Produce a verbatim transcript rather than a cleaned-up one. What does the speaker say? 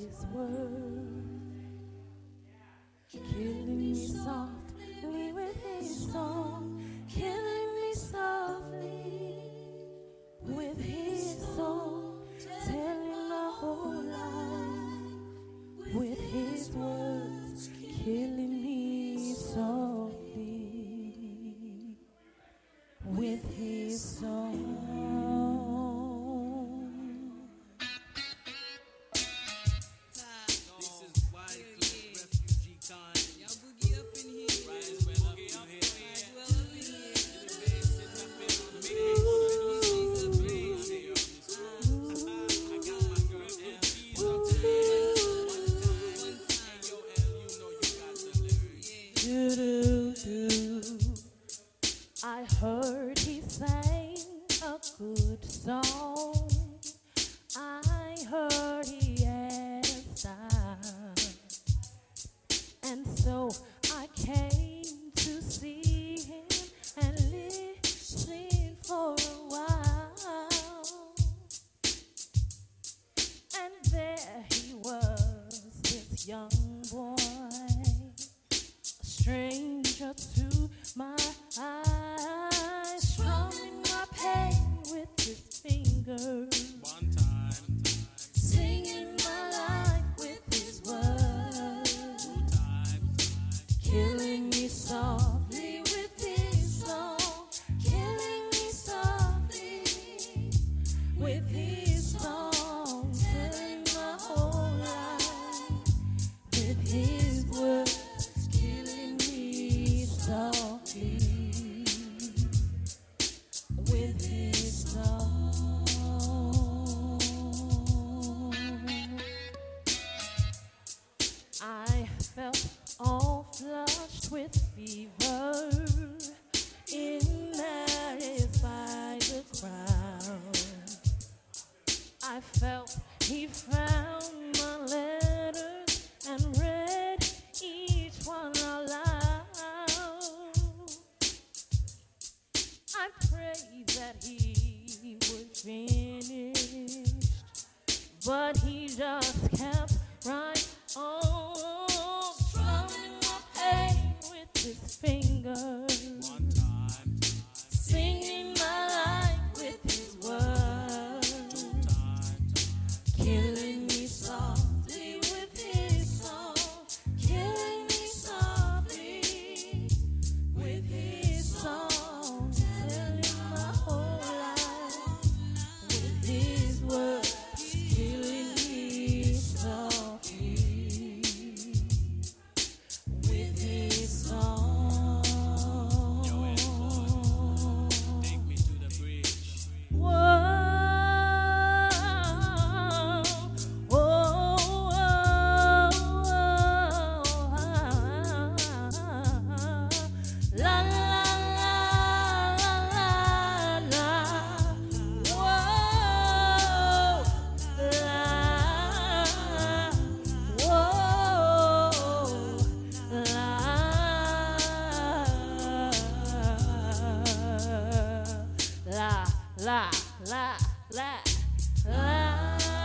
his word, killing me softly with his song, killing me softly with his song, telling my whole life with his words, killing me softly with his song. I heard he sang a good song. I heard he had a style. And so I came to see him and listen for a while. And there he was, this young boy, a stranger to my eyes, strumming my pain with his fingers, one time, singing my life with his words, two times, killing me softly with his song, killing me softly with his song, telling my whole life with his words, killing me softly with his song. I felt all flushed with fever in Paris by the crowd. I felt he found my letters and read each one out loud. I prayed that he would finish, but he just kept right on, strumming my pain with his fingers, one time, singing my life with his words, two times, killing me softly with his song, killing me softly with his song, telling my whole life with his words, killing me softly with his song. Take me to the bridge. Whoa, whoa, whoa, la la la la la, whoa, la, whoa, la, la, la, la, la.